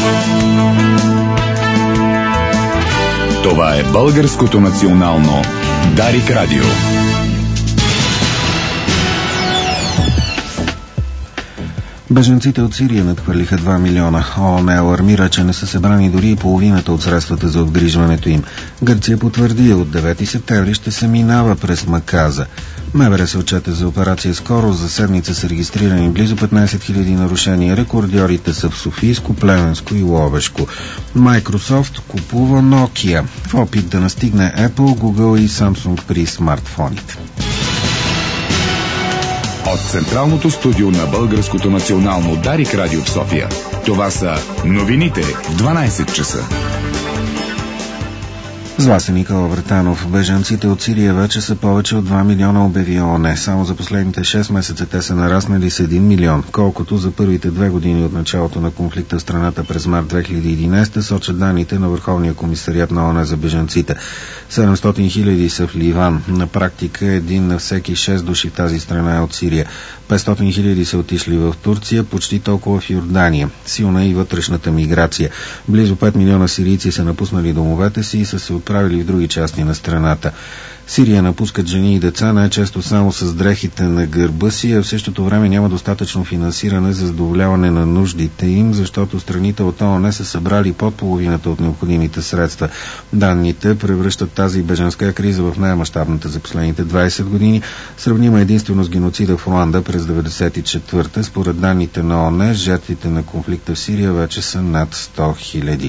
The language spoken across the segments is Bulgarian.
Това е Българското национално Дарик Радио. Бежанците от Сирия надхвърлиха 2 милиона. ООН алармира, че не са събрани дори и половината от средствата за обгрижването им. Гърция потвърди, от 9 септември ще се минава през Маказа. МВР се отчете за операция Скорост. За седмица са регистрирани близо 15 000 нарушения. Рекордьорите са в Софийско, Плевенско и Ловешко. Microsoft купува Nokia в опит да настигне Apple, Google и Samsung при смартфоните. От централното студио на Българското национално Дарик Радио в София. Това са новините в 12 часа. С вас е Никола Вратанов. Бежанците от Сирия вече са повече от 2 милиона, обяви ООН. Само за последните 6 месеца те са нараснали с 1 милион, колкото за първите 2 години от началото на конфликта в страната през март 2011, сочат данните на Върховния комисариат на ООН за бежанците. 700 хиляди са в Ливан. На практика 1 на всеки 6 души в тази страна е от Сирия. 500 хиляди са отишли в Турция, почти толкова в Йордания. Силна и вътрешната миграция. Близо 5 милиона сирийци са напуснали домовете си и са се отправили в други части на страната. Сирия напускат жени и деца най-често само с дрехите на гърба си, а в същото време няма достатъчно финансиране за задоволяване на нуждите им, защото страните от ООН са събрали под половината от необходимите средства. Данните превръщат тази бежанска криза в най-мащабната за последните 20 години, сравнима единствено с геноцида в Руанда през 1994-та. Според данните на ООН, жертвите на конфликта в Сирия вече са над 100 хиляди.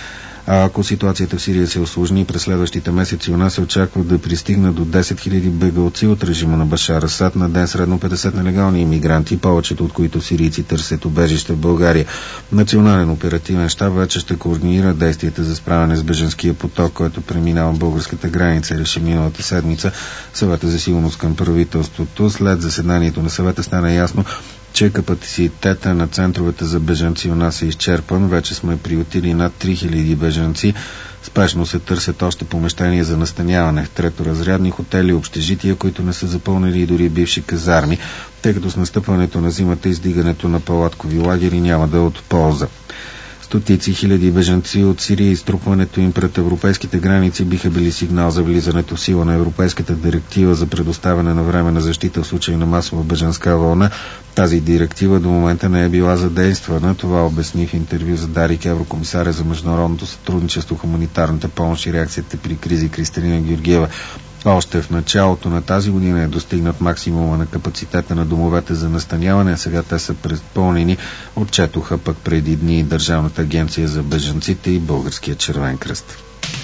А ако ситуацията в Сирия се усложни, през следващите месеци у нас се очаква да пристигна до 10 000 бегалци от режима на Башар Асад, на ден средно 50 нелегални имигранти, повечето от които сирийци търсят убежище в България. Национален оперативен щаб вече ще координира действията за справяне с бежанския поток, който преминава българската граница, реши миналата седмица Съвета за сигурност към правителството. След заседанието на съвета стана ясно, че капацитета на центровете за бежанци у нас е изчерпан. Вече сме приютили над 3000 бежанци. Спешно се търсят още помещения за настаняване. Треторазрядни хотели, общежития, които не са запълнили и дори бивши казарми, тъй като с настъпването на зимата и издигането на палаткови лагери няма да е от полза. Стотици хиляди бежанци от Сирия и струпването им пред европейските граници биха били сигнал за влизането в сила на Европейската директива за предоставяне на временна защита в случай на масова бежанска вълна. Тази директива до момента не е била задействана. Това обясни в интервю за Дарик еврокомисаря за международното сътрудничество, хуманитарната помощ и реакцията при кризи Кристалина Георгиева. Още в началото на тази година е достигнат максимума на капацитета на домовете за настаняване, а сега те са предпълнени, отчетоха пък преди дни Държавната агенция за бежанците и Българския червен кръст.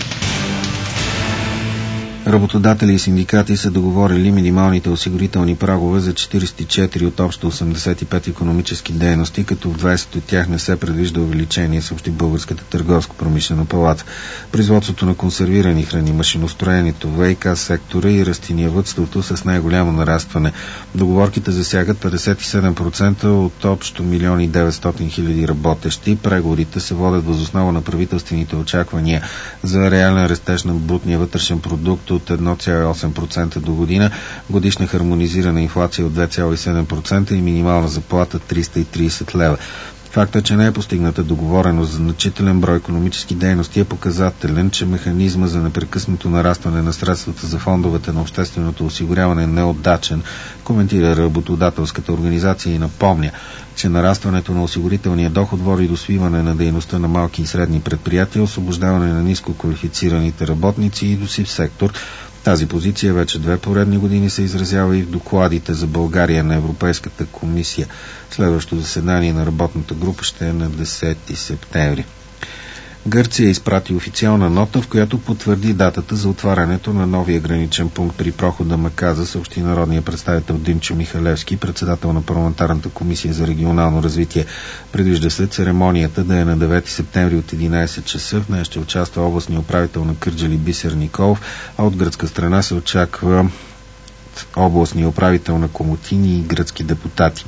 Работодатели и синдикати са договорили минималните осигурителни прагове за 44 от общо 85 икономически дейности, като в 20 от тях не се предвижда увеличение, съобщи Българската търговско-промишлена палата. Производството на консервирани храни, машиностроението, ВиК сектора и растениевъдството с най-голямо нарастване. Договорките засягат 57% от общо 1 900 000 работещи. Преговорите се водят въз основа на правителствените очаквания за реален растеж на брутния вътрешен продукт от 1,8% до година, годишна хармонизирана инфлация от 2,7% и минимална заплата 330 лева. Фактът, че не е постигната договореност за значителен брой икономически дейности е показателен, че механизма за непрекъснато нарастване на средствата за фондовете на общественото осигуряване е неотдачен, коментира работодателската организация и напомня, че нарастването на осигурителния доход води до свиване на дейността на малки и средни предприятия, освобождаване на ниско квалифицираните работници и до сив сектор. Тази позиция вече 2 поредни години се изразява и в докладите за България на Европейската комисия. Следващото заседание на работната група ще е на 10 септември. Гърция изпрати официална нота, в която потвърди датата за отварянето на новия граничен пункт при прохода Маказа, съобщи народния представител Димчо Михалевски, председател на парламентарната комисия за регионално развитие. Предвижда се церемонията да е на 9 септември от 11 часа. В нея ще участва областния управител на Кърджали Бисер Николов, а от гръцка страна се очаква областния управител на Комотини и гръцки депутати.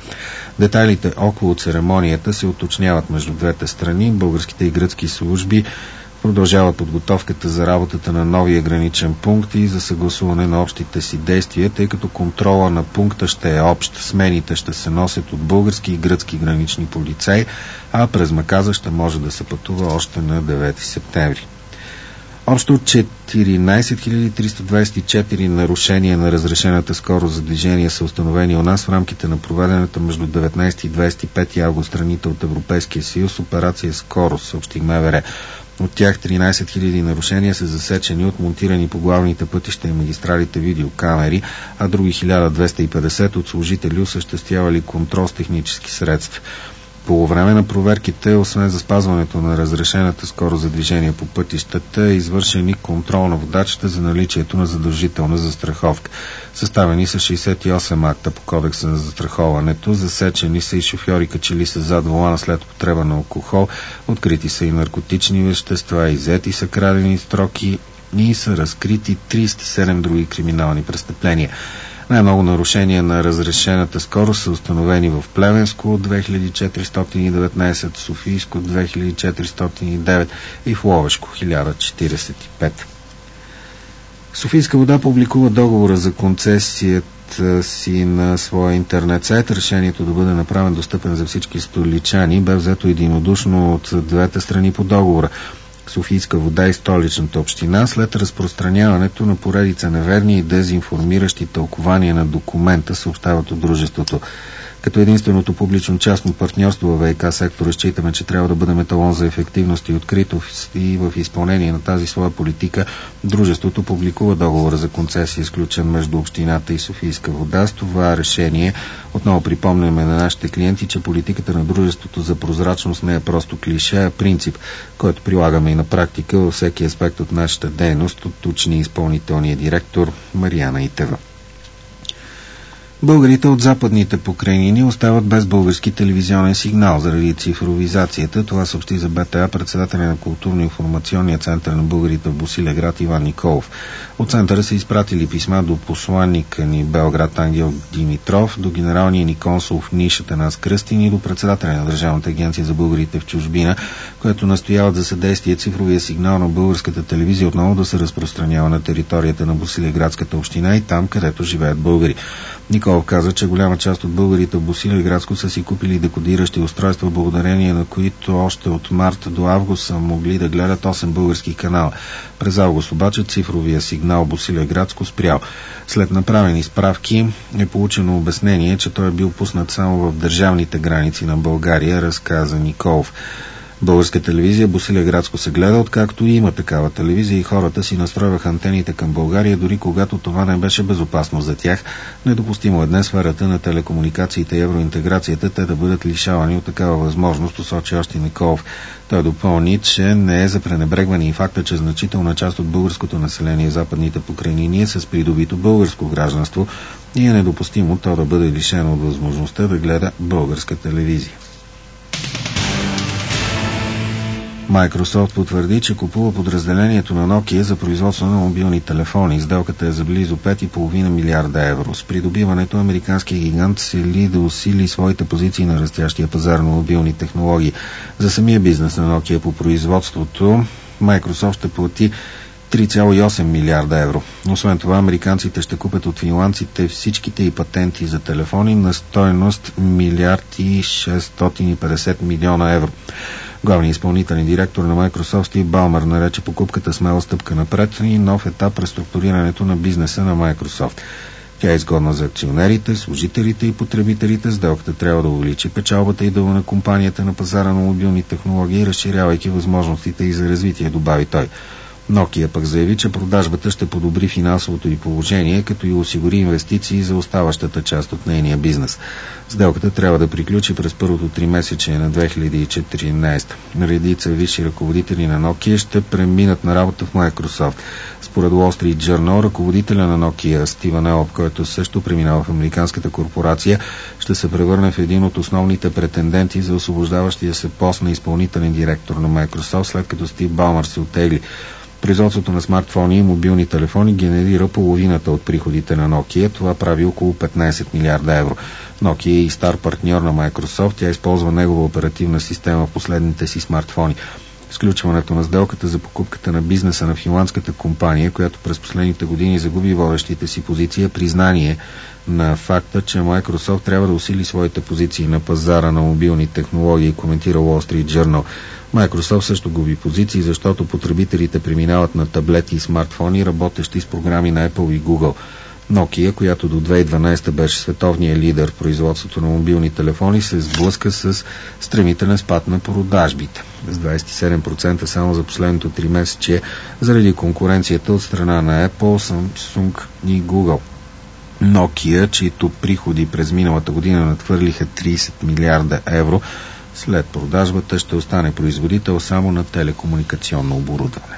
Детайлите около церемонията се уточняват между двете страни. Българските и гръцки служби Продължава подготовката за работата на новия граничен пункт и за съгласуване на общите си действия, тъй като контрола на пункта ще е общ. Смените ще се носят от български и гръцки гранични полицаи, а през Маказа ще може да се пътува още на 9 септември. Общо 14 324 нарушения на разрешената скорост за движение са установени у нас в рамките на проведената между 19 и 25 август страните от Европейския съюз операция Скорост, съобщи МВР. От тях 13 000 нарушения са засечени от монтирани по главните пътища и магистралите видеокамери, а други 1250 от служители осъществявали контрол с технически средства. По време на проверките, освен за спазването на разрешената скорост за движение по пътищата, е извършен и контрол на водачите за наличието на задължителна застраховка. Съставени са 68 акта по кодекса на застраховането, засечени са и шофьори качили се зад волана след употреба на алкохол, открити са и наркотични вещества, иззети са крадени стоки и са разкрити 37 други криминални престъпления. Най-много нарушения на разрешената скорост са установени в Плевенско 2419, Софийско 2409 и в Ловешко 1045. Софийска вода публикува договора за концесията си на своя интернет сайт. Решението да бъде направен достъпен за всички столичани бе взето единодушно от двете страни по договора. Софийска вода и Столичната община след разпространяването на поредица неверни и дезинформиращи тълкования на документа, съобщават от дружеството. Като единственото публично-частно партньорство във ВиК сектора считаме, че трябва да бъдем еталон за ефективност и откритост и в изпълнение на тази своя политика дружеството публикува договора за концесия, изключен между общината и Софийска вода. С това решение отново припомняме на нашите клиенти, че политиката на дружеството за прозрачност не е просто клише, а принцип, който прилагаме и на практика във всеки аспект от нашата дейност, уточни изпълнителния директор Мариана Итева. Българите от западните покрайнини остават без български телевизионен сигнал заради цифровизацията. Това съобщи за БТА председателя на културно-информационния център на българите в Босилеград Иван Николов. От центъра са изпратили писма до посланника ни Белград Ангел Димитров, до генералния ни консул в Ниш Атанас Кръстин и до председателя на Държавната агенция за българите в чужбина, което настояват за съдействие цифровия сигнал на българската телевизия отново да се разпространява на територията на Босилеградската община и там, където живеят българи. Николов каза, че голяма част от българите в Босилеградско са си купили декодиращи устройства, благодарение на които още от март до август са могли да гледат 8 български канала. През август обаче цифровия сигнал Босилеградско спрял. След направени справки е получено обяснение, че той е бил пуснат само в държавните граници на България, разказа Николов. Българска телевизия Босилеградско се гледа, откакто има такава телевизия и хората си настройваха антените към България, дори когато това не беше безопасно за тях. Недопустимо е днес сферата на телекомуникациите и евроинтеграцията те да бъдат лишавани от такава възможност, посочи още Николов. Той допълни, че не е за пренебрегване и факта, че значителна част от българското население в западните покрайнини е с придобито българско гражданство и е недопустимо то да бъде лишено от възможността да гледа българска телевизия. Microsoft потвърди, че купува подразделението на Nokia за производство на мобилни телефони. Сделката е за близо 5,5 милиарда евро. С придобиването американският гигант цели да усили своите позиции на растящия пазар на мобилни технологии. За самия бизнес на Nokia по производството Microsoft ще плати 3,8 милиарда евро. Освен това, американците ще купят от финландците всичките и патенти за телефони на стойност 1 650 милиона евро. Главният изпълнителен директор на Microsoft Стив Балмър нарече покупката смела стъпка напред и нов етап преструктурирането на бизнеса на Microsoft. Тя е изгодна за акционерите, служителите и потребителите. Сделката трябва да увеличи печалбата и дълга на компанията на пазара на мобилни технологии, разширявайки възможностите и за развитие, добави той. Nokia пък заяви, че продажбата ще подобри финансовото й положение, като и осигури инвестиции за оставащата част от нейния бизнес. Сделката трябва да приключи през първото 3-месечие на 2014. Редица висши ръководители на Nokia ще преминат на работа в Microsoft. Според Wall Street Journal, ръководителя на Nokia Стивън Елъп, който също преминава в американската корпорация, ще се превърне в един от основните претенденти за освобождаващия се пост на изпълнителен директор на Microsoft, след като Стив Балмър се оттегли. Производството на смартфони и мобилни телефони генерира половината от приходите на Nokia. Това прави около 15 милиарда евро. Nokia е и стар партньор на Microsoft. Тя използва негова оперативна система в последните си смартфони. Сключването на сделката за покупката на бизнеса на финландската компания, която през последните години загуби водещите си позиции, е признание на факта, че Microsoft трябва да усили своите позиции на пазара на мобилни технологии, коментира Wall Street Journal. Microsoft също губи позиции, защото потребителите преминават на таблети и смартфони, работещи с програми на Apple и Google. Nokia, която до 2012 беше световния лидер в производството на мобилни телефони, се сблъска с стремителен спад на продажбите. С 27% само за последното 3 месече заради конкуренцията от страна на Apple, Samsung и Google. Nokia, чието приходи през миналата година надхвърлиха 30 милиарда евро, след продажбата ще остане производител само на телекомуникационно оборудване.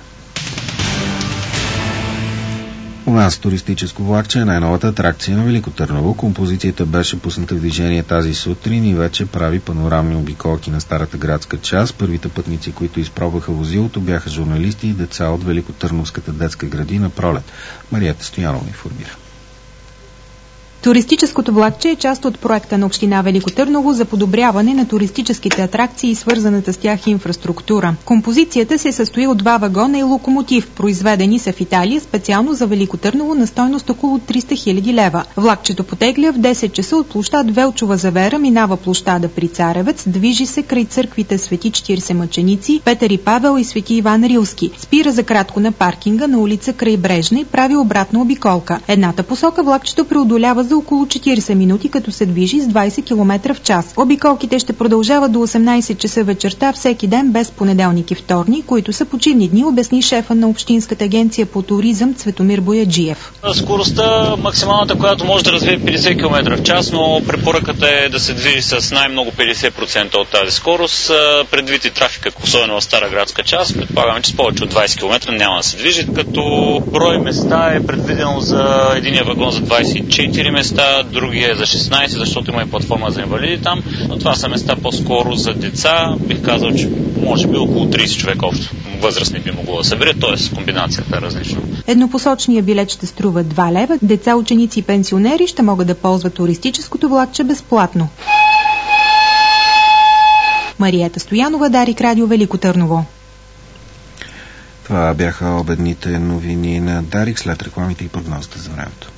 У нас туристическо влакче е най-новата атракция на Велико Търново. Композицията беше пусната в движение тази сутрин и вече прави панорамни обиколки на старата градска част. Първите пътници, които изпробваха возилото, бяха журналисти и деца от Великотърновската детска градина Пролет. Марията Стоянова информира. Туристическото влакче е част от проекта на община Велико Търново за подобряване на туристическите атракции и свързаната с тях инфраструктура. Композицията се състои от 2 вагона и локомотив, произведени са в Италия специално за Велико Търново на стойност около 300 000 лева. Влакчето потегля в 10 часа от площад Велчова завера, минава площада при Царевец, движи се край църквите Свети 40 мъченици, Петър и Павел и Свети Иван Рилски. Спира за кратко на паркинга на улица Крайбрежна и прави обратна обиколка. Едната посока влакчето преодолява за около 40 минути, като се движи с 20 км в час. Обиколките ще продължават до 18 часа вечерта всеки ден без понеделник и вторник, които са почивни дни, обясни шефа на Общинската агенция по туризъм Цветомир Бояджиев. Скоростта максималната, която може да развие 50 км в час, но препоръката е да се движи с най-много 50% от тази скорост. Предвид и трафика, особено в стара градска част, предполагаме, че с повече от 20 км няма да се движи, като брой места е предвидено за единия вагон за 24 места, другия е за 16, защото има и платформа за инвалиди там, но това са места по-скоро за деца. Бих казал, че може би около 30 човека общо възрастни би могло да събере, т.е. комбинацията е различна. Еднопосочният билет ще струва 2 лева. Деца, ученици и пенсионери ще могат да ползват туристическото влакче безплатно. Марията Стоянова, Дарик Радио, Велико Търново. Това бяха обедните новини на Дарик след рекламите и прогнозата за времето.